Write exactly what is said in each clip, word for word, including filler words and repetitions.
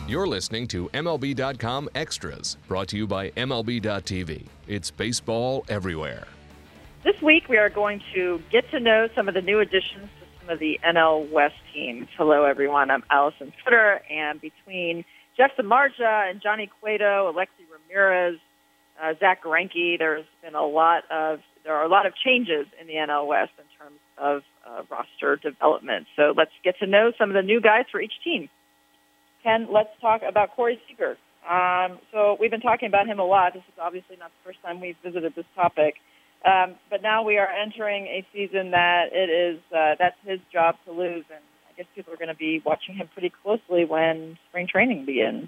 You're listening to M L B dot com Extras, brought to you by M L B dot T V. It's baseball everywhere. This week we are going to get to know some of the new additions to some of the N L West teams. Hello, everyone. I'm Allison Footer, and between Jeff Samardzija and Johnny Cueto, Alexi Ramirez, uh, Zach Greinke, there's been a lot of there are a lot of changes in the N L West in terms of uh, roster development. So let's get to know some of the new guys for each team. Ken, let's talk about Corey Seager. Um, so we've been talking about him a lot. This is obviously not the first time we've visited this topic. Um, but now we are entering a season that it is uh, that's his job to lose, and I guess people are going to be watching him pretty closely when spring training begins.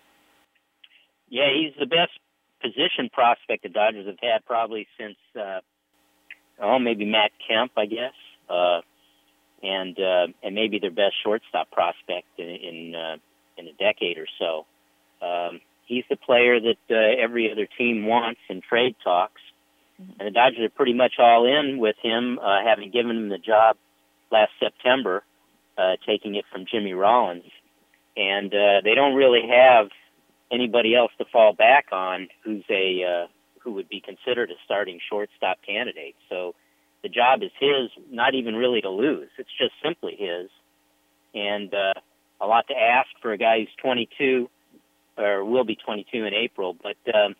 Yeah, he's the best position prospect the Dodgers have had probably since, uh, oh, maybe Matt Kemp, I guess, uh, and uh, and maybe their best shortstop prospect in in, uh, in a decade or so. Um, he's the player that uh, every other team wants in trade talks. And the Dodgers are pretty much all in with him, uh, having given him the job last September, uh, taking it from Jimmy Rollins. And uh, they don't really have anybody else to fall back on who's a uh, who would be considered a starting shortstop candidate. So the job is his, not even really to lose. It's just simply his. And uh, a lot to ask for a guy who's twenty-two, or will be twenty-two in April, but um,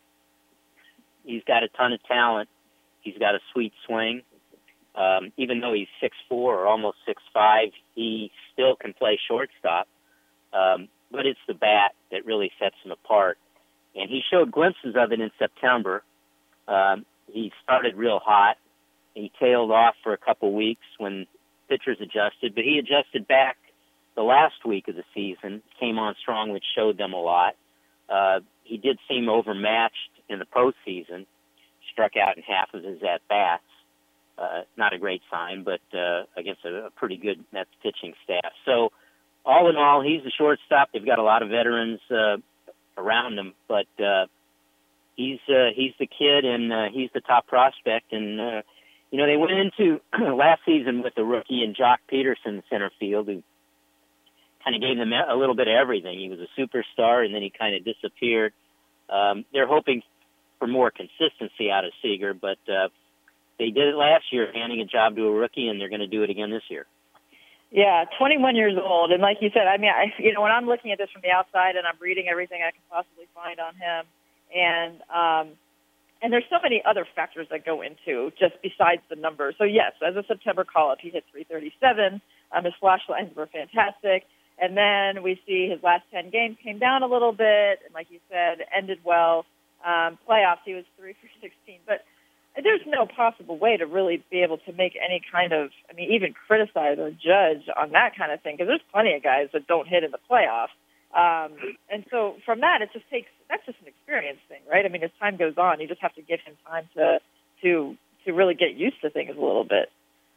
he's got a ton of talent. He's got a sweet swing. Um, even though he's six foot four or almost six foot five, he still can play shortstop. Um, but it's the bat that really sets him apart. And he showed glimpses of it in September. Um, he started real hot. He tailed off for a couple weeks when pitchers adjusted, but he adjusted back the last week of the season, came on strong, which showed them a lot. Uh, he did seem overmatched in the postseason, struck out in half of his at-bats. Uh, not a great sign, but uh, against a, a pretty good Mets pitching staff. So all in all, he's the shortstop. They've got a lot of veterans uh, around him, but uh, he's uh, he's the kid, and uh, he's the top prospect. And, uh, you know, they went into last season with the rookie and Jock Peterson in center field, who kind of gave them a little bit of everything. He was a superstar, and then he kind of disappeared. Um, they're hoping for more consistency out of Seager, but uh, they did it last year, handing a job to a rookie, and they're going to do it again this year. Yeah, twenty-one years old, and like you said, I mean, I, you know, when I'm looking at this from the outside and I'm reading everything I can possibly find on him, and um, and there's so many other factors that go into just besides the numbers. So yes, as a September call-up, he hit three thirty-seven. Um, his flash lines were fantastic. And then we see his last ten games came down a little bit, and like you said, ended well. Um, playoffs, he was three for sixteen. But there's no possible way to really be able to make any kind of, I mean, even criticize or judge on that kind of thing, because there's plenty of guys that don't hit in the playoffs. Um, and so from that, it just takes, that's just an experience thing, right? I mean, as time goes on, you just have to give him time to to to really get used to things a little bit.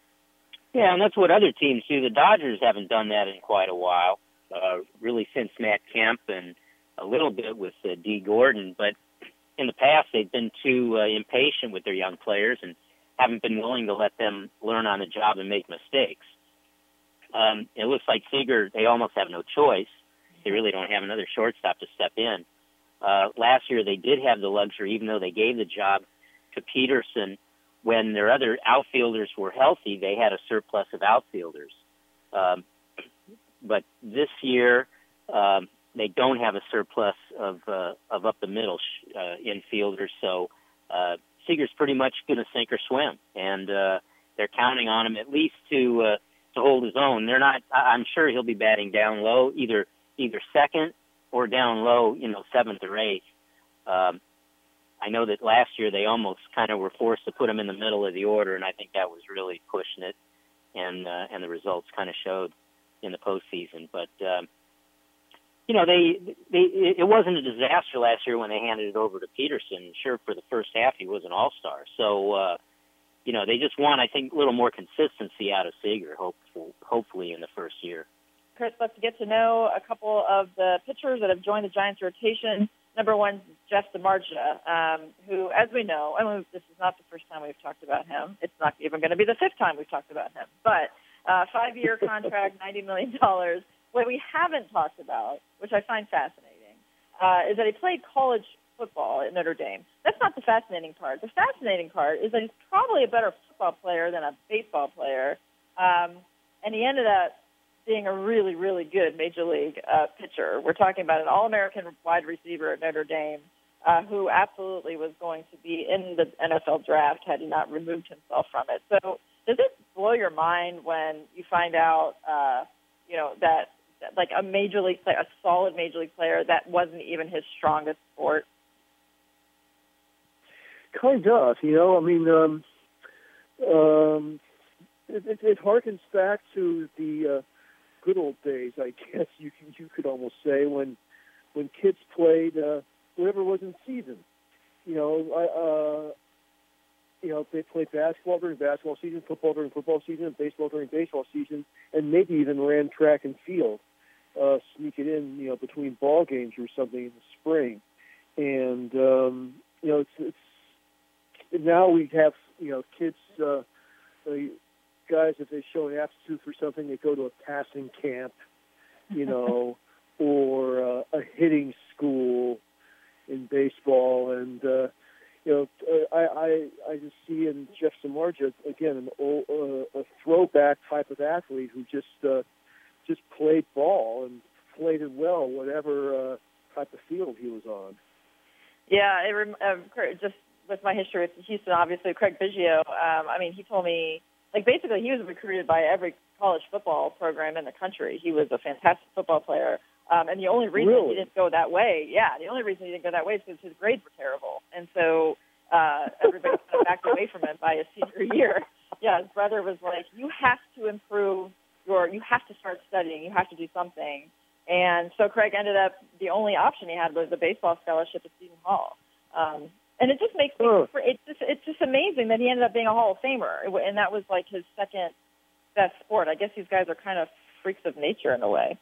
Yeah, and that's what other teams do. The Dodgers haven't done that in quite a while, uh, really since Matt Kemp and a little bit with uh, Dee Gordon. But in the past, they've been too uh, impatient with their young players and haven't been willing to let them learn on the job and make mistakes. Um, it looks like Seager, they almost have no choice. They really don't have another shortstop to step in. Uh, last year, they did have the luxury, even though they gave the job to Peterson, when their other outfielders were healthy, they had a surplus of outfielders. Um, but this year, um, they don't have a surplus of uh, of up the middle sh- uh, infielders. So uh, Seager's pretty much going to sink or swim, and uh, they're counting on him at least to uh, to hold his own. They're not. I'm sure he'll be batting down low, either either second or down low, you know, seventh or eighth. Um, I know that last year they almost kind of were forced to put him in the middle of the order, and I think that was really pushing it, and uh, and the results kind of showed in the postseason. But um, you know, they they it wasn't a disaster last year when they handed it over to Peterson. Sure, for the first half he was an all-star. So uh, you know, they just want, I think, a little more consistency out of Seager, hopeful, hopefully in the first year. Chris, let's get to know a couple of the pitchers that have joined the Giants rotation. Number one, Jeff Samardzija, um, who, as we know, I mean, this is not the first time we've talked about him. It's not even going to be the fifth time we've talked about him. But uh, five-year contract, ninety million dollars. what we haven't talked about, which I find fascinating, uh, is that he played college football at Notre Dame. That's not the fascinating part. The fascinating part is that he's probably a better football player than a baseball player, um, and he ended up being a really, really good Major League uh, pitcher. We're talking about an All-American wide receiver at Notre Dame uh, who absolutely was going to be in the N F L draft had he not removed himself from it. So does it blow your mind when you find out, uh, you know, that, that like a Major League player, a solid Major League player, that wasn't even his strongest sport? Kind of, you know, I mean, um, um, it, it, it harkens back to the uh, good old days, I guess you can, you could almost say, when when kids played uh, whatever was in season. You know, I, uh, you know, they played basketball during basketball season, football during football season, and baseball during baseball season, and maybe even ran track and field, uh, sneak it in, you know, between ball games or something in the spring. And um, you know, it's, it's now we have, you know, kids. Uh, guys, if they show an aptitude for something, they go to a passing camp, you know, or uh, a hitting school in baseball. And, uh, you know, I, I I just see in Jeff Samardzija, again, an old, uh, a throwback type of athlete who just uh, just played ball and played it well, whatever uh, type of field he was on. Yeah, it rem- uh, just with my history with Houston, obviously, Craig Biggio, um, I mean, he told me, like, basically he was recruited by every college football program in the country. He was a fantastic football player. Um, and the only reason really? he didn't go that way, yeah, the only reason he didn't go that way is because his grades were terrible. And so uh, everybody kind of backed away from him by his senior year. Yeah, his brother was like, you have to improve your, you have to start studying, you have to do something. And so Craig ended up, the only option he had was the baseball scholarship at Seton Hall. Um, and it just makes me, oh. it's just, it's just amazing that he ended up being a Hall of Famer. And that was like his second best sport. I guess these guys are kind of freaks of nature in a way.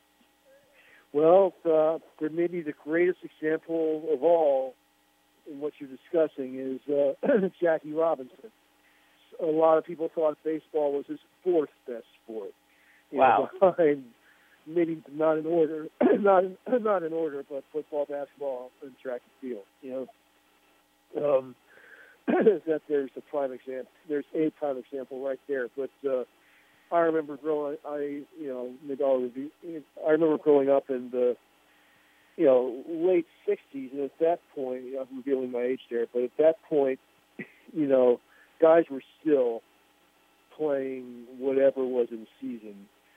Well, uh, there may be the greatest example of all in what you're discussing is uh, Jackie Robinson. A lot of people thought baseball was his fourth best sport. You Wow. know, behind, maybe not in order, not in, not in order, but football, basketball, and track and field. You know, um, that there's a prime example. There's a prime example right there. But uh, I remember growing. I you know, maybe I'll review, I remember growing up in the you know late sixties, and at that point, you know, I'm revealing my age there. But at that point, you know, guys were still playing whatever was in season,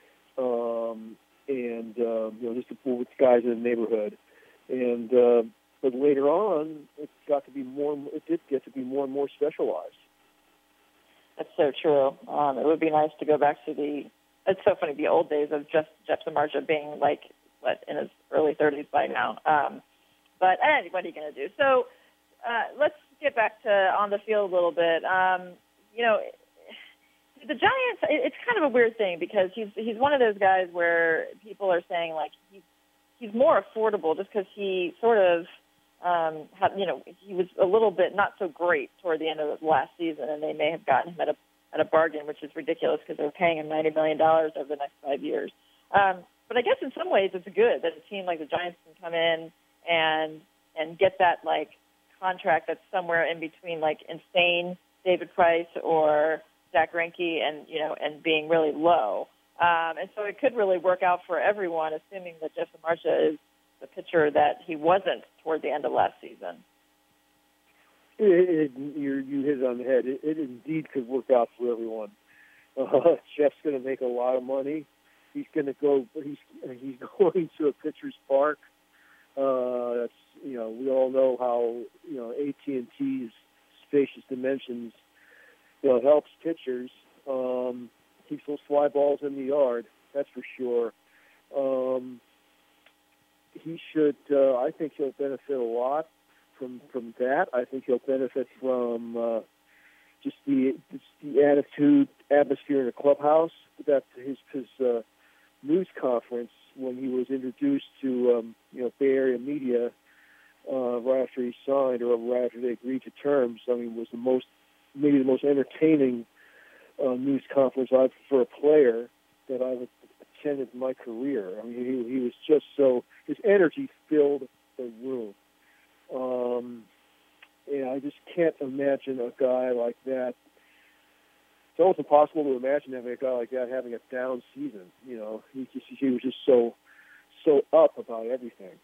um, and um, you know, just with guys in the neighborhood. And uh, but later on, it got to be more. It did get to be more and more specialized. That's so true. Um, it would be nice to go back to the. It's so funny, the old days of just Jeff Samardzija being like what in his early thirties by now. Um, but anyway, what are you going to do? So uh, let's get back to on the field a little bit. Um, you know, the Giants. It's kind of a weird thing because he's he's one of those guys where people are saying like he's he's more affordable just because he sort of. Um, had, you know, he was a little bit not so great toward the end of the last season, and they may have gotten him at a at a bargain, which is ridiculous because they're paying him ninety million dollars over the next five years. Um, but I guess in some ways it's good that a team like the Giants can come in and and get that like contract that's somewhere in between like insane David Price or Zach Greinke and you know and being really low. Um, and so it could really work out for everyone, assuming that Jeff Samardzija is the pitcher that he wasn't toward the end of last season. It, it, you you hit it on the head. It, it indeed could work out for everyone. Uh, Jeff's going to make a lot of money. He's going to go. He's he's going to a pitcher's park. Uh, that's you know we all know how you know A T and T's spacious dimensions you know helps pitchers. Um, keeps those fly balls in the yard. That's for sure. Um, He should. Uh, I think he'll benefit a lot from from that. I think he'll benefit from uh, just the just the attitude, atmosphere in the clubhouse. That his his uh, news conference when he was introduced to um, you know Bay Area media uh, right after he signed or right after they agreed to terms. I mean, was the most maybe the most entertaining uh, news conference I've for a player that I've attended my career. I mean, he, he was just so, his energy filled the room. Um, and I just can't imagine a guy like that. It's almost impossible to imagine having a guy like that having a down season. You know, he, just, he was just so, so up about everything.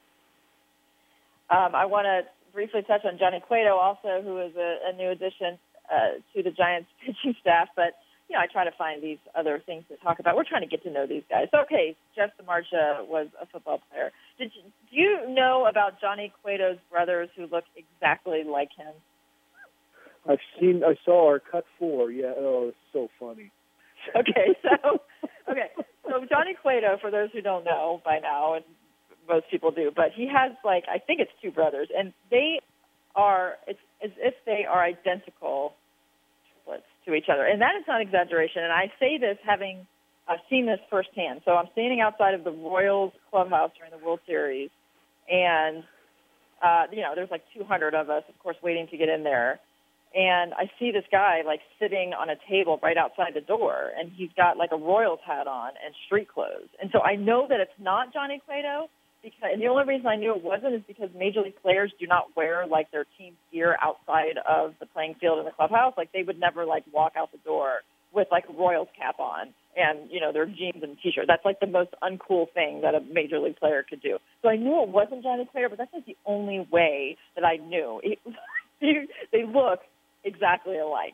Um, I want to briefly touch on Johnny Cueto also, who is a, a new addition uh, to the Giants pitching staff. But, you know, I try to find these other things to talk about. We're trying to get to know these guys. Okay, Jeff DeMarcia was a football player. Did you, do you know about Johnny Cueto's brothers who look exactly like him? I've seen, I saw our cut four. Yeah, oh, it's so funny. Okay, so, okay, so Johnny Cueto, for those who don't know by now, and most people do, but he has, like, I think it's two brothers, and they are, it's as if they are identical triplets to each other. And that is not exaggeration, and I say this having uh, seen this firsthand. So I'm standing outside of the Royals clubhouse during the World Series, and, uh, you know, there's like two hundred of us, of course, waiting to get in there. And I see this guy, like, sitting on a table right outside the door, and he's got, like, a Royals hat on and street clothes. And so I know that it's not Johnny Cueto, because, and the only reason I knew it wasn't is because Major League players do not wear, like, their team gear outside of the playing field in the clubhouse. Like, they would never, like, walk out the door with, like, a Royals cap on and, you know, their jeans and T-shirt. That's, like, the most uncool thing that a Major League player could do. So I knew it wasn't Johnny Cueto, but that's, like, the only way that I knew. It, they look exactly alike.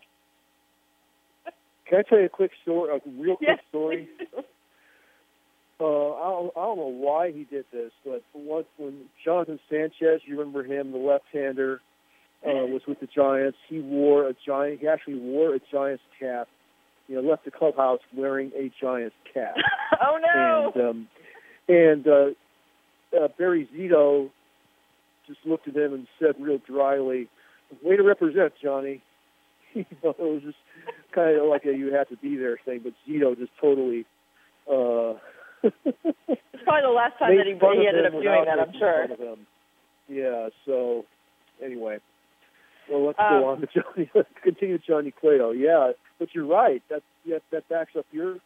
Can I tell you a quick story, a real quick yes, story? Uh, I, don't, I don't know why he did this, but once when Jonathan Sanchez, you remember him, the left-hander, uh, was with the Giants, he wore a Giant. He actually wore a Giants cap. You know, left the clubhouse wearing a Giants cap. Oh no! And um, and uh, uh, Barry Zito just looked at him and said, real dryly, "Way to represent, Johnny." You know, it was just kind of like a you had to be there thing, but Zito just totally. Uh, it's probably the last time that he, he ended up doing that, I'm sure. Yeah, so anyway. Well, let's um, go on to Johnny. Let's continue with Johnny Cueto. Yeah, but you're right. That that, that backs up your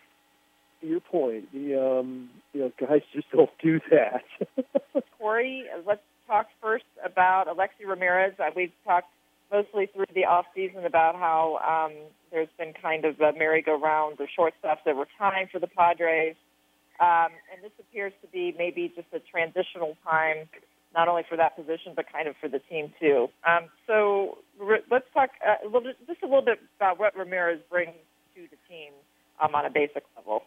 your point. The um, you know, guys just don't do that. Corey, let's talk first about Alexei Ramirez. Uh, we've talked mostly through the off season about how um, there's been kind of a merry-go-round of shortstops that were time for the Padres. Um, and this appears to be maybe just a transitional time, not only for that position, but kind of for the team, too. Um, so re- let's talk uh, a little bit, just a little bit about what Ramirez brings to the team um, on a basic level.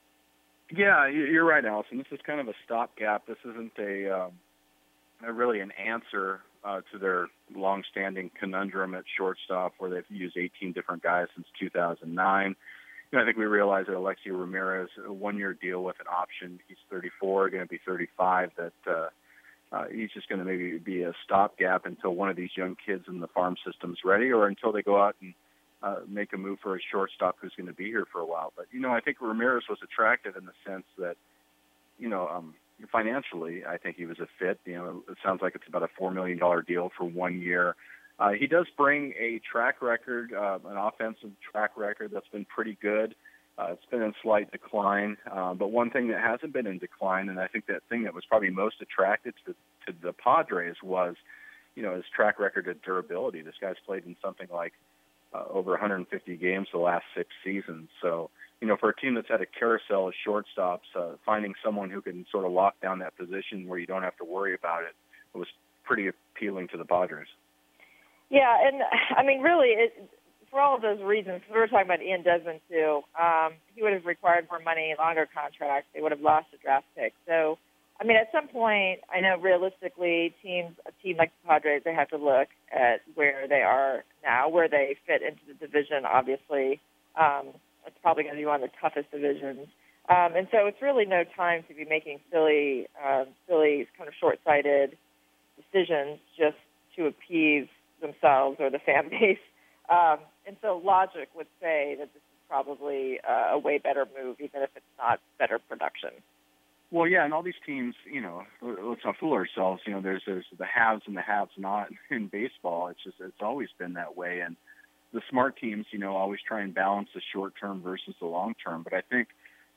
Yeah, you're right, Allison. This is kind of a stopgap. This isn't a, um, a really an answer uh, to their long-standing conundrum at shortstop where they've used eighteen different guys since two thousand nine. You know, I think we realize that Alexei Ramirez, a one-year deal with an option, he's thirty-four, going to be thirty-five, that uh, uh, he's just going to maybe be a stopgap until one of these young kids in the farm system's ready or until they go out and uh, make a move for a shortstop who's going to be here for a while. But, you know, I think Ramirez was attractive in the sense that, you know, um, financially, I think he was a fit. You know, it sounds like it's about a four million dollars deal for one year. Uh, he does bring a track record, uh, an offensive track record that's been pretty good. Uh, it's been in slight decline, uh, but one thing that hasn't been in decline, and I think that thing that was probably most attracted to, to the Padres was, you know, his track record of durability. This guy's played in something like uh, over one hundred fifty games the last six seasons. So, you know, for a team that's had a carousel of shortstops, uh, finding someone who can sort of lock down that position where you don't have to worry about it was pretty appealing to the Padres. Yeah, and I mean, really, it, for all of those reasons, we were talking about Ian Desmond too. Um, he would have required more money, longer contract. They would have lost a draft pick. So, I mean, at some point, I know realistically, teams, a team like the Padres, they have to look at where they are now, where they fit into the division. Obviously, um, it's probably going to be one of the toughest divisions. Um, and so, it's really no time to be making silly, uh, silly, kind of short-sighted decisions just to appease themselves or the fan base. Um, and so logic would say that this is probably uh, a way better move, even if it's not better production. Well, yeah, and all these teams, you know, let's not fool ourselves. You know, there's, there's the haves and the haves not in baseball. It's just, it's always been that way. And the smart teams, you know, always try and balance the short term versus the long term. But I think,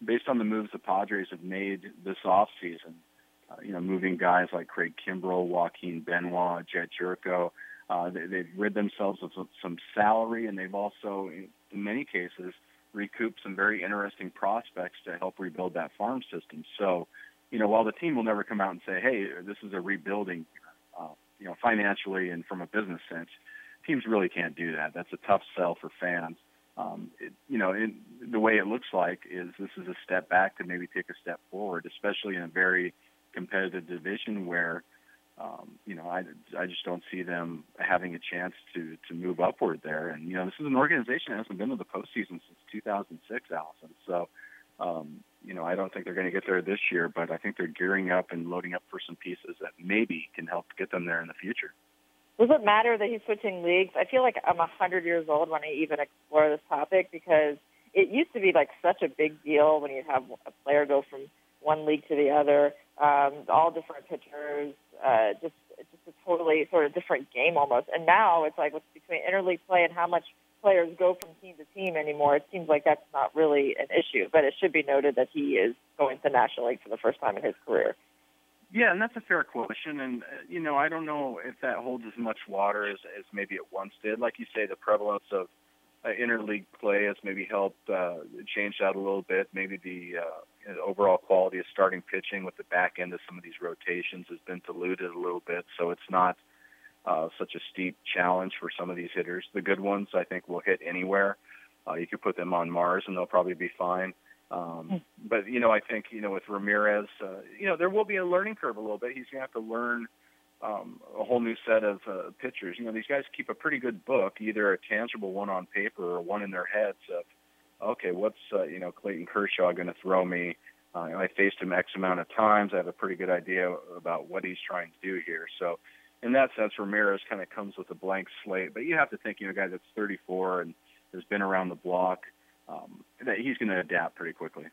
based on the moves the Padres have made this offseason, uh, you know, moving guys like Craig Kimbrell, Joaquin Benoit, Jed Jerko, uh, they, they've rid themselves of some, some salary, and they've also, in, in many cases, recouped some very interesting prospects to help rebuild that farm system. So, you know, while the team will never come out and say, hey, this is a rebuilding, uh, you know, financially and from a business sense, teams really can't do that. That's a tough sell for fans. Um, it, you know, it, the way it looks like is this is a step back to maybe take a step forward, especially in a very competitive division where, um, you know, I, I just don't see them having a chance to, to move upward there. And, you know, this is an organization that hasn't been to the postseason since two thousand six, Allison. So, um, you know, I don't think they're going to get there this year, but I think they're gearing up and loading up for some pieces that maybe can help get them there in the future. Does it matter that he's switching leagues? I feel like I'm one hundred years old when I even explore this topic because it used to be like such a big deal when you'd have a player go from one league to the other, um, all different pitchers, uh, just just a totally sort of different game almost. And now it's like what's between interleague play and how much players go from team to team anymore, it seems like that's not really an issue. But it should be noted that he is going to the National League for the first time in his career. Yeah, and that's a fair question. And, uh, you know, I don't know if that holds as much water as, as maybe it once did. Like you say, the prevalence of uh, interleague play has maybe helped uh, change that a little bit. Maybe the uh, overall quality of starting pitching with the back end of some of these rotations has been diluted a little bit, so it's not uh, such a steep challenge for some of these hitters. The good ones, I think, will hit anywhere. Uh, you could put them on Mars, and they'll probably be fine. Um, but, you know, I think, you know, with Ramirez, uh, you know, there will be a learning curve a little bit. He's going to have to learn um, a whole new set of uh, pitchers. You know, these guys keep a pretty good book, either a tangible one on paper or one in their heads of, okay, what's, uh, you know, Clayton Kershaw going to throw me? Uh, I faced him X amount of times. I have a pretty good idea about what he's trying to do here. So in that sense, Ramirez kind of comes with a blank slate. But you have to think, you know, a guy that's thirty-four and has been around the block, um, that he's going to adapt pretty quickly.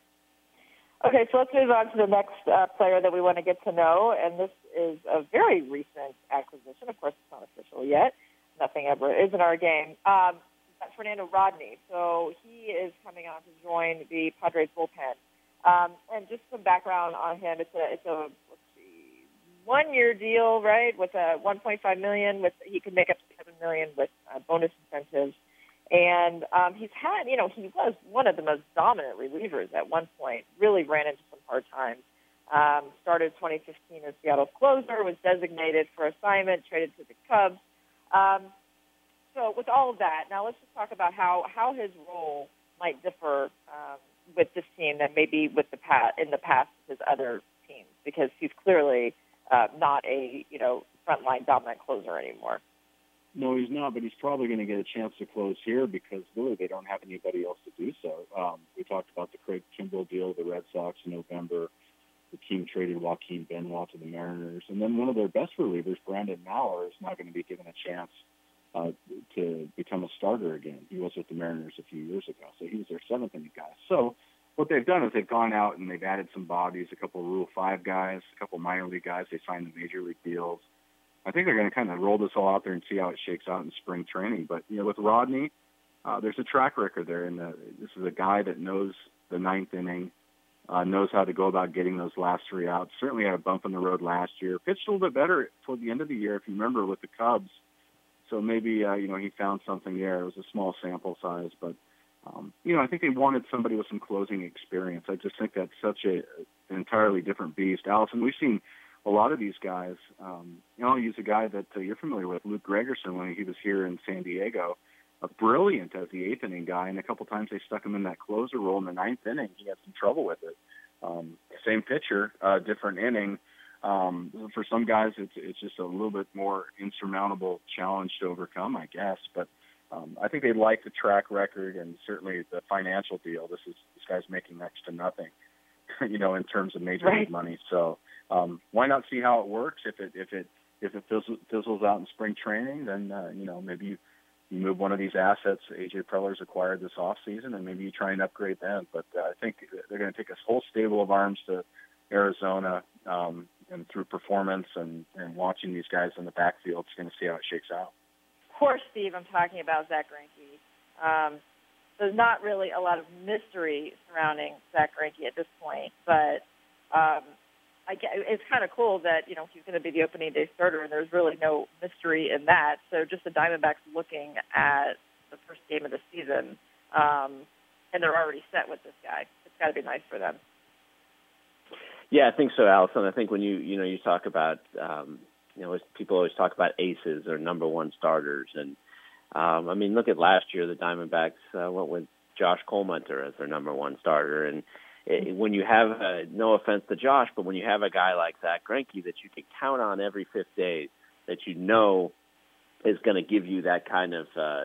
Okay, so let's move on to the next uh, player that we want to get to know, and this is a very recent acquisition. Of course, it's not official yet. Nothing ever is in our game. Um, that's Fernando Rodney. So he is coming on to join the Padres bullpen. Um, and just some background on him. It's a it's a let's see, one-year deal, right? With a one point five million dollars. With he can make up to seven million dollars with uh, bonus incentives. And um, he's had, you know, he was one of the most dominant relievers at one point, really ran into some hard times. Um, started twenty fifteen as Seattle's closer, was designated for assignment, traded to the Cubs. Um, so with all of that, now let's just talk about how, how his role might differ um, with this team than maybe with the past, in the past with his other teams, because he's clearly uh, not a, you know, frontline dominant closer anymore. No, he's not, but he's probably going to get a chance to close here because really they don't have anybody else to do so. Um, we talked about the Craig Kimbrell deal, the Red Sox in November. The team traded Joaquin Benoit to the Mariners. And then one of their best relievers, Brandon Maurer, is not going to be given a chance uh, to become a starter again. He was with the Mariners a few years ago, so he was their seventh inning guy. So what they've done is they've gone out and they've added some bodies, a couple of Rule five guys, a couple of minor league guys. They signed the major league deals. I think they're going to kind of roll this all out there and see how it shakes out in spring training. But, you know, with Rodney, uh, there's a track record there. And the, this is a guy that knows the ninth inning, uh, knows how to go about getting those last three outs. Certainly had a bump in the road last year. Pitched a little bit better toward the end of the year, if you remember, with the Cubs. So maybe, uh, you know, he found something there. It was a small sample size. But, um, you know, I think they wanted somebody with some closing experience. I just think that's such a, an entirely different beast. Allison, we've seen a lot of these guys, um, you know, I'll use a guy that uh, you're familiar with, Luke Gregerson, when he was here in San Diego, uh, brilliant as the eighth inning guy, and a couple times they stuck him in that closer role in the ninth inning. He had some trouble with it. Um, same pitcher, uh, different inning. Um, for some guys, it's it's just a little bit more insurmountable challenge to overcome, I guess. But um, I think they like the track record and certainly the financial deal. This is this guy's making next to nothing, you know, in terms of major right. league money. So. Um, why not see how it works? If it if it if it fizzles, fizzles out in spring training, then uh, you know maybe you, you move one of these assets A J Preller's acquired this off season, and maybe you try and upgrade them. But uh, I think they're going to take a whole stable of arms to Arizona, um, and through performance and, and watching these guys in the backfield, it's going to see how it shakes out. Of course, Steve, I'm talking about Zach Greinke. Um, there's not really a lot of mystery surrounding Zach Greinke at this point. But um, I get, it's kind of cool that, you know, he's going to be the opening day starter, and there's really no mystery in that. So just the Diamondbacks looking at the first game of the season, um, and they're already set with this guy. It's got to be nice for them. Yeah, I think so, Allison. I think when you, you know, you talk about, um, you know, people always talk about aces or number one starters. And, um, I mean, look at last year, the Diamondbacks uh, went with Josh Colemanter as their number one starter. And it, when you have, uh, no offense to Josh, but when you have a guy like Zach Greinke that you can count on every fifth day, that you know is going to give you that kind of uh,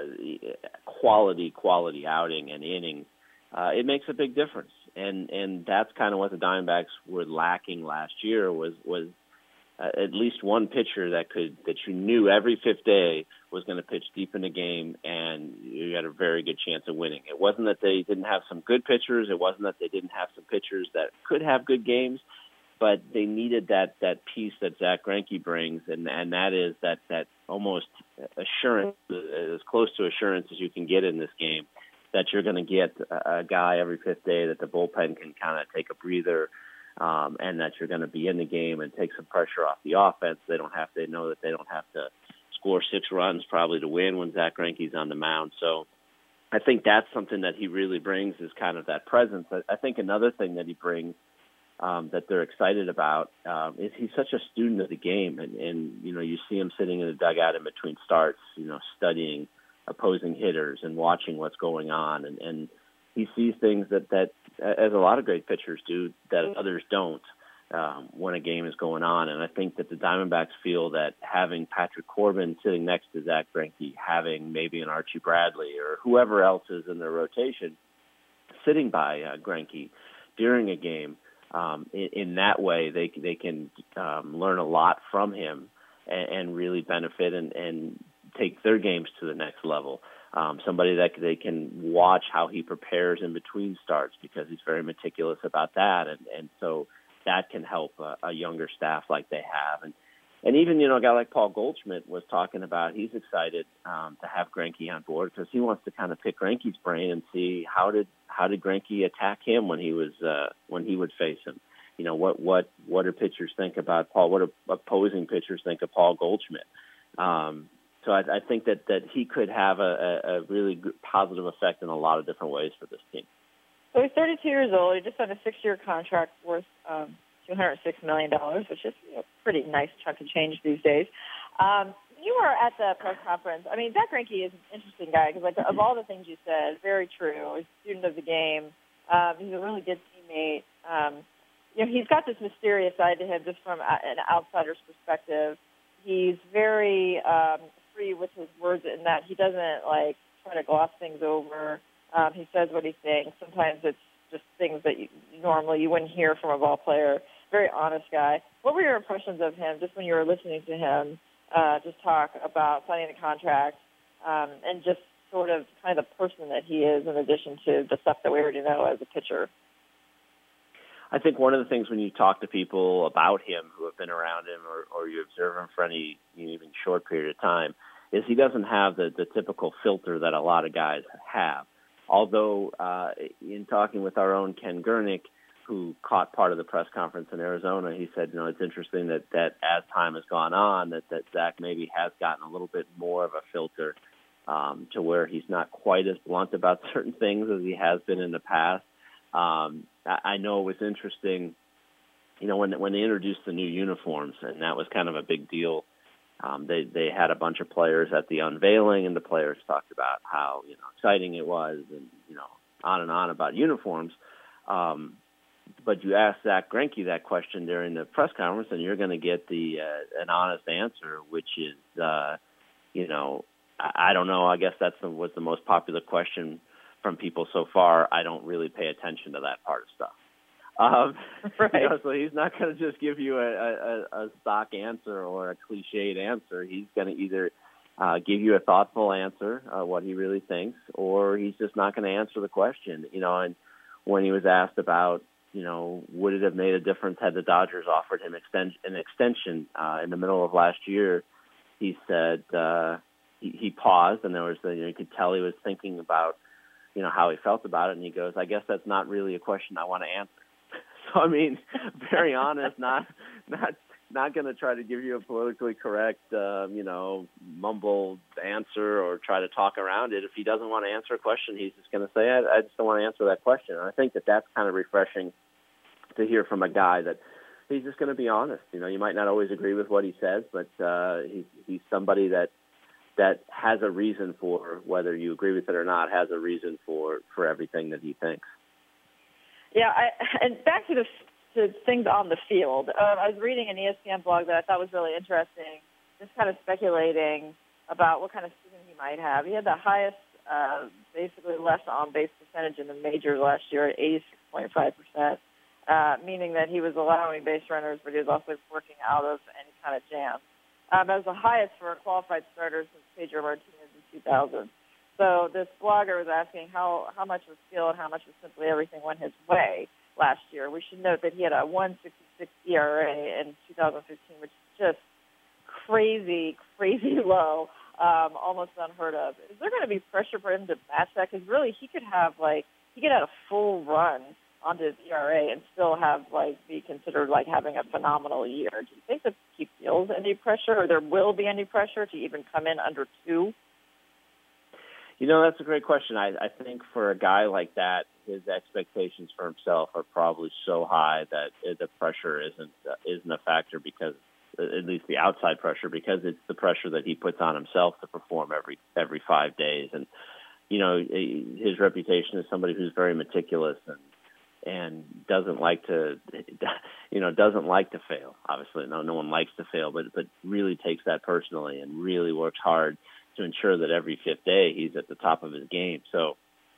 quality, quality outing and innings, uh, it makes a big difference. And and that's kind of what the Diamondbacks were lacking last year was was uh, at least one pitcher that could that you knew every fifth day was going to pitch deep in the game, and you had a very good chance of winning. It wasn't that they didn't have some good pitchers. It wasn't that they didn't have some pitchers that could have good games, but they needed that that piece that Zach Greinke brings, and and that is that that almost assurance, as close to assurance as you can get in this game, that you're going to get a guy every fifth day that the bullpen can kind of take a breather, um, and that you're going to be in the game and take some pressure off the offense. They don't have to know that they don't have to score six runs probably to win when Zach Greinke's on the mound. So I think that's something that he really brings is kind of that presence. I, I think another thing that he brings um, that they're excited about um, is he's such a student of the game, and, and you know you see him sitting in the dugout in between starts, you know, studying opposing hitters and watching what's going on, and, and he sees things that, that, as a lot of great pitchers do, that others don't um, when a game is going on. And I think that the Diamondbacks feel that having Patrick Corbin sitting next to Zach Greinke, having maybe an Archie Bradley or whoever else is in their rotation sitting by uh, Greinke during a game, um, in, in that way they they can um, learn a lot from him and, and really benefit and, and take their games to the next level. Um, somebody that they can watch how he prepares in between starts because he's very meticulous about that. And, and so that can help a, a younger staff like they have. And, and even, you know, a guy like Paul Goldschmidt was talking about, he's excited um, to have Greinke on board because he wants to kind of pick Greinke's brain and see how did, how did Greinke attack him when he was, uh, when he would face him. You know, what, what, what do pitchers think about Paul? What do opposing pitchers think of Paul Goldschmidt? Um, So I, I think that, that he could have a, a really good, positive effect in a lot of different ways for this team. So he's thirty-two years old. He just signed a six-year contract worth um, two hundred six million dollars, which is you know, a pretty nice chunk of change these days. Um, you were at the press conference. I mean, Zach Greinke is an interesting guy because, like, of all the things you said, very true. He's a student of the game. Um, he's a really good teammate. Um, you know, he's got this mysterious side to him just from an outsider's perspective. He's very um, free with his words in that he doesn't like try to gloss things over. Um, he says what he thinks. Sometimes it's just things that you, normally you wouldn't hear from a ball player. Very honest guy. What were your impressions of him just when you were listening to him uh, just talk about signing the contract um, and just sort of kind of the person that he is in addition to the stuff that we already know as a pitcher? I think one of the things when you talk to people about him who have been around him or, or you observe him for any even short period of time is he doesn't have the, the typical filter that a lot of guys have. Although uh, in talking with our own Ken Gurnick, who caught part of the press conference in Arizona, he said, you know, it's interesting that, that as time has gone on, that, that Zach maybe has gotten a little bit more of a filter um, to where he's not quite as blunt about certain things as he has been in the past. Um, I know it was interesting, you know, when when they introduced the new uniforms, and that was kind of a big deal. Um, they they had a bunch of players at the unveiling, and the players talked about how you know exciting it was, and you know on and on about uniforms. Um, but you ask Zach Greinke that question during the press conference, and you're going to get the uh, an honest answer, which is, uh, you know, I, I don't know. I guess that's the, was the most popular question from people so far. I don't really pay attention to that part of stuff. Um, right. You know, so he's not going to just give you a, a, a stock answer or a cliched answer. He's going to either uh, give you a thoughtful answer, uh, what he really thinks, or he's just not going to answer the question. You know, and when he was asked about, you know, would it have made a difference had the Dodgers offered him extend, an extension uh, in the middle of last year, he said uh, he, he paused, and there was, you know, you could tell he was thinking about you know, how he felt about it, and he goes, I guess that's not really a question I want to answer. So, I mean, very honest, not not not going to try to give you a politically correct, um, you know, mumbled answer or try to talk around it. If he doesn't want to answer a question, he's just going to say, I, I just don't want to answer that question. And I think that that's kind of refreshing to hear from a guy that he's just going to be honest. You know, you might not always agree with what he says, but uh, he's, he's somebody that that has a reason for, whether you agree with it or not, has a reason for, for everything that he thinks. Yeah, I, and back to the to things on the field. Um, I was reading an E S P N blog that I thought was really interesting, just kind of speculating about what kind of season he might have. He had the highest, uh, basically left on-base percentage in the majors last year at eighty-six point five percent, uh, meaning that he was allowing base runners, but he was also working out of any kind of jam. Um, that was the highest for a qualified starter since Pedro Martinez in two thousand. So this blogger was asking how, how much was skill and how much was simply everything went his way last year. We should note that he had a one sixty-six E R A in two thousand fifteen, which is just crazy, crazy low, um, almost unheard of. Is there going to be pressure for him to match that? Because really, he could have, like, he could have a full run onto his E R A and still have, like, be considered, like, having a phenomenal year. Do you think that he feels any pressure, or there will be any pressure to even come in under two? You know, that's a great question. I, I think for a guy like that, his expectations for himself are probably so high that the pressure isn't uh, isn't a factor, because, at least the outside pressure, because it's the pressure that he puts on himself to perform every every five days. And, you know, his reputation is somebody who's very meticulous and and doesn't like to, you know, doesn't like to fail. Obviously, no, no one likes to fail, but but really takes that personally and really works hard to ensure that every fifth day he's at the top of his game. So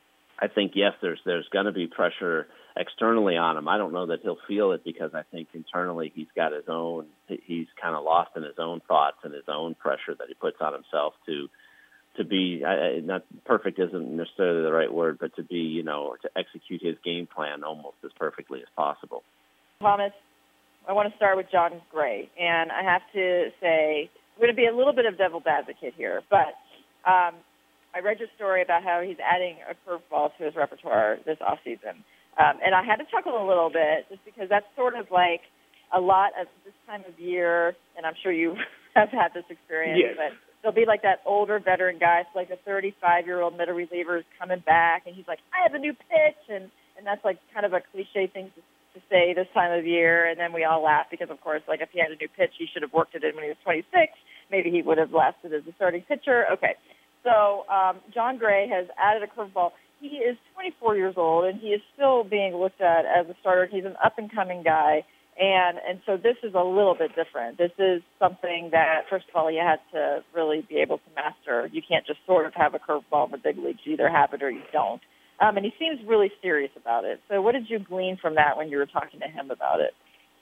I think, yes, there's there's going to be pressure externally on him. I don't know that he'll feel it, because I think internally he's got his own, he's kind of lost in his own thoughts and his own pressure that he puts on himself to to be, I, not perfect isn't necessarily the right word, but to be, you know, to execute his game plan almost as perfectly as possible. Thomas, I want to start with Jon Gray, and I have to say, I'm going to be a little bit of devil's advocate here, but um, I read your story about how he's adding a curveball to his repertoire this offseason. Um, and I had to chuckle a little bit, just because that's sort of like a lot of this time of year, and I'm sure you have had this experience, yes. but there'll be like that older veteran guy, so like a thirty-five-year-old middle reliever is coming back, and he's like, I have a new pitch, and, and that's like kind of a cliche thing to to say this time of year, and then we all laugh because, of course, like if he had a new pitch, he should have worked it in when he was twenty-six. Maybe he would have lasted as a starting pitcher. Okay, so um, Jon Gray has added a curveball. He is twenty-four years old, and he is still being looked at as a starter. He's an up-and-coming guy, and, and so this is a little bit different. This is something that, first of all, you had to really be able to master. You can't just sort of have a curveball in the big leagues. You either have it or you don't. Um, and he seems really serious about it. So what did you glean from that when you were talking to him about it?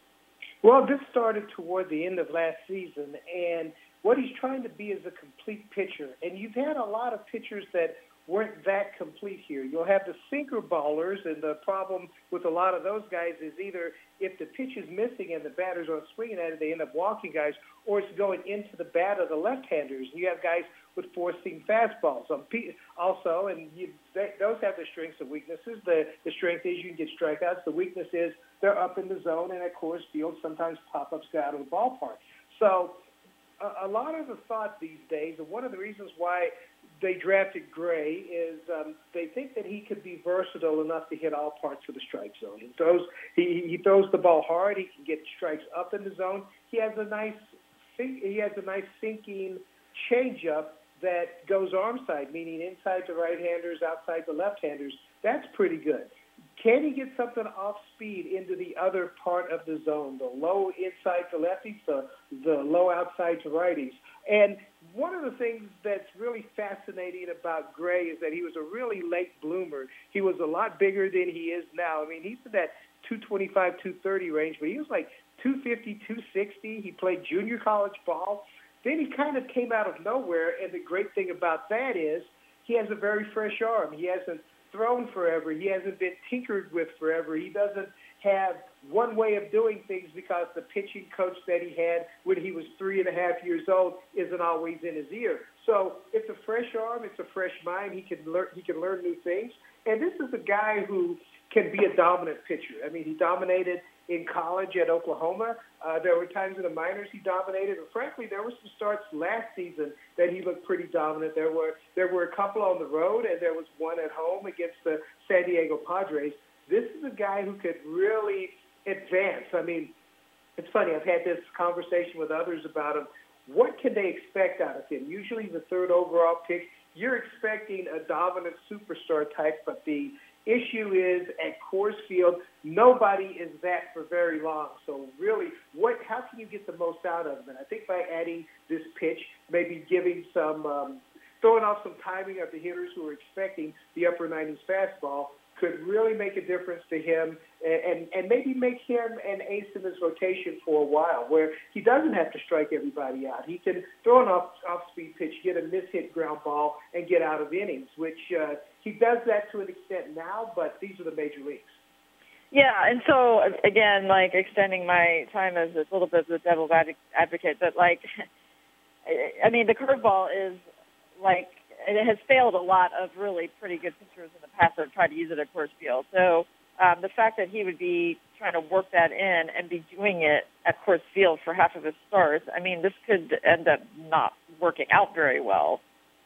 Well, this started toward the end of last season, and what he's trying to be is a complete pitcher. And you've had a lot of pitchers that weren't that complete here. You'll have the sinker ballers, and the problem with a lot of those guys is either if the pitch is missing and the batters aren't swinging at it, they end up walking guys, or it's going into the bat of the left-handers. You have guys with four-seam fastballs. Um, also, and you, they, those have their strengths and weaknesses. The, the strength is you can get strikeouts. The weakness is they're up in the zone, and at Coors Field, sometimes pop-ups go out of the ballpark. So a, a lot of the thought these days, and one of the reasons why they drafted Gray is um, they think that he could be versatile enough to hit all parts of the strike zone. He throws he, he throws the ball hard. He can get strikes up in the zone. He has a nice he has a nice sinking changeup that goes arm side, meaning inside to right-handers, outside to left-handers. That's pretty good. Can he get something off speed into the other part of the zone, the low inside to lefties, the, the low outside to righties? And one of the things that's really fascinating about Gray is that he was a really late bloomer. He was a lot bigger than he is now. I mean, he's in that two twenty-five, two thirty range, but he was like two fifty, two sixty. He played junior college ball. Then he kind of came out of nowhere, and the great thing about that is he has a very fresh arm. He hasn't thrown forever. He hasn't been tinkered with forever. He doesn't have one way of doing things because the pitching coach that he had when he was three and a half years old isn't always in his ear. So it's a fresh arm, it's a fresh mind. He can learn. He can learn new things. And this is a guy who can be a dominant pitcher. I mean, he dominated in college at Oklahoma. Uh, there were times in the minors he dominated, and frankly, there were some starts last season that he looked pretty dominant. There were there were a couple on the road, and there was one at home against the San Diego Padres. This is a guy who could really advance. I mean, it's funny. I've had this conversation with others about him. What can they expect out of him? Usually, the third overall pick, you're expecting a dominant superstar type, but the issue is at Coors Field, nobody is that for very long. So really, what? How can you get the most out of him? And I think by adding this pitch, maybe giving some, um, throwing off some timing of the hitters who are expecting the upper nineties fastball, could really make a difference to him and, and, and maybe make him an ace in his rotation for a while, where he doesn't have to strike everybody out. He can throw an off, off-speed pitch, get a mishit ground ball, and get out of innings, which uh, he does that to an extent now, but these are the major leagues. Yeah, and so, again, like, extending my time as a little bit of the devil's advocate, but, like, I mean, the curveball is, like, it has failed a lot of really pretty good pitchers in the past that have tried to use it at Coors Field. So um, the fact that he would be trying to work that in and be doing it at Coors Field for half of his starts, I mean, this could end up not working out very well.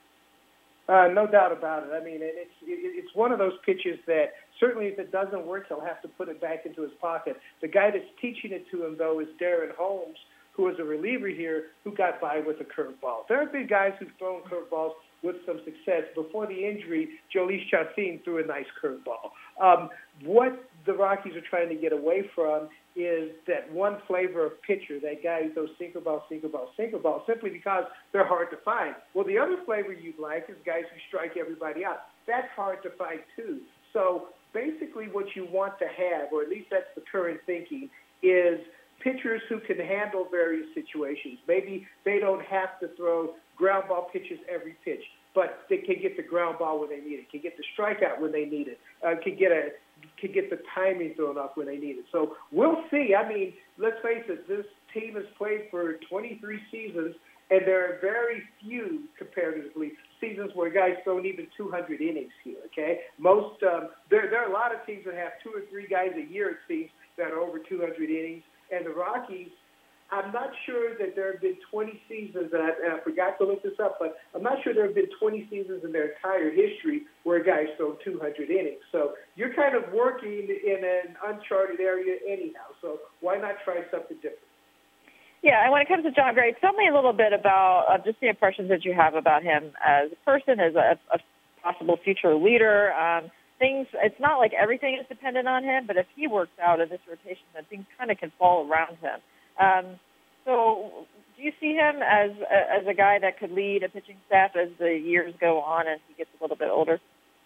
Uh, no doubt about it. I mean, it's it's one of those pitches that certainly if it doesn't work, he'll have to put it back into his pocket. The guy that's teaching it to him, though, is Darren Holmes, who was a reliever here who got by with a curveball. There have been guys who've thrown curveballs with some success. Before the injury, Jhoulys Chacín threw a nice curveball. Um, what the Rockies are trying to get away from is that one flavor of pitcher, that guy who throws sinker ball, sinker ball, sinker ball, simply because they're hard to find. Well, the other flavor you'd like is guys who strike everybody out. That's hard to find, too. So basically what you want to have, or at least that's the current thinking, is pitchers who can handle various situations. Maybe they don't have to throw ground ball pitches every pitch, but they can get the ground ball when they need it, can get the strikeout when they need it, uh, can get a can get the timing thrown off when they need it. So we'll see. I mean, let's face it, this team has played for twenty-three seasons, and there are very few, comparatively, seasons where guys thrown even two hundred innings here, okay? Most, um, there, there are a lot of teams that have two or three guys a year, it seems, that are over two hundred innings. And the Rockies, I'm not sure that there have been twenty seasons, and I, and I forgot to look this up, but I'm not sure there have been twenty seasons in their entire history where guys throw two hundred innings. So you're kind of working in an uncharted area anyhow, so why not try something different? Yeah, and when it comes to Jon Gray, tell me a little bit about uh, just the impressions that you have about him as a person, as a, a possible future leader. Um, things, it's not like everything is dependent on him, but if he works out in this rotation, then things kind of can fall around him. Um, so do you see him as as a guy that could lead a pitching staff as the years go on and he gets a little bit older?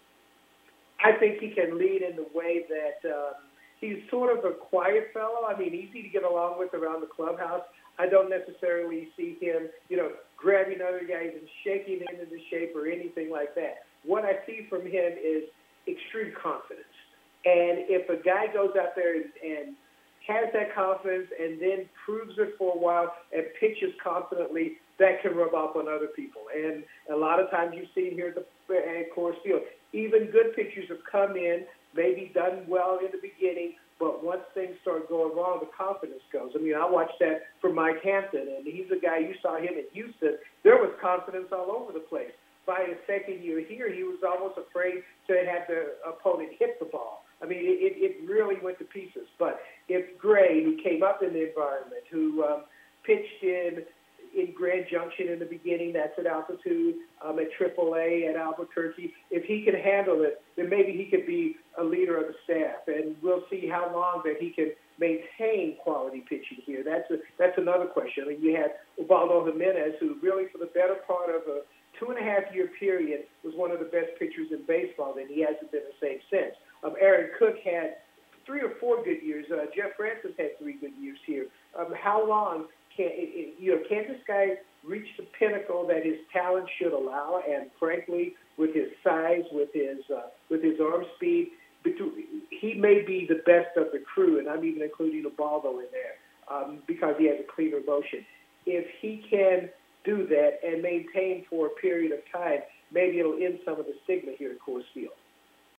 I think he can lead in the way that um, he's sort of a quiet fellow. I mean, easy to get along with around the clubhouse. I don't necessarily see him, you know, grabbing other guys and shaking them into shape or anything like that. What I see from him is extreme confidence. And if a guy goes out there and, and has that confidence and then proves it for a while and pitches confidently, that can rub off on other people. And a lot of times you see him here at, the, at Coors Field. Even good pitchers have come in, maybe done well in the beginning, but once things start going wrong, the confidence goes. I mean, I watched that from Mike Hampton, and he's a guy, you saw him in Houston. There was confidence all over the place. By his second year here, he was almost afraid to have the opponent hit the ball. I mean, it, it really went to pieces. But if Gray, who came up in the environment, who um, pitched in in Grand Junction in the beginning, that's at altitude, um, at triple A, at Albuquerque, if he can handle it, then maybe he could be a leader of the staff. And we'll see how long that he can maintain quality pitching here. That's a, that's another question. I mean, you had Ubaldo Jimenez, who really for the better part of a two-and-a-half-year period was one of the best pitchers in baseball, and he hasn't been the same since. Um, Aaron Cook had three or four good years. Uh, Jeff Francis had three good years here. Um, how long can you know? Can this guy reach the pinnacle that his talent should allow? And frankly, with his size, with his uh, with his arm speed, he may be the best of the crew, and I'm even including Ubaldo in there um, because he has a cleaner motion. If he can do that and maintain for a period of time, maybe it'll end some of the stigma here at Coors Field.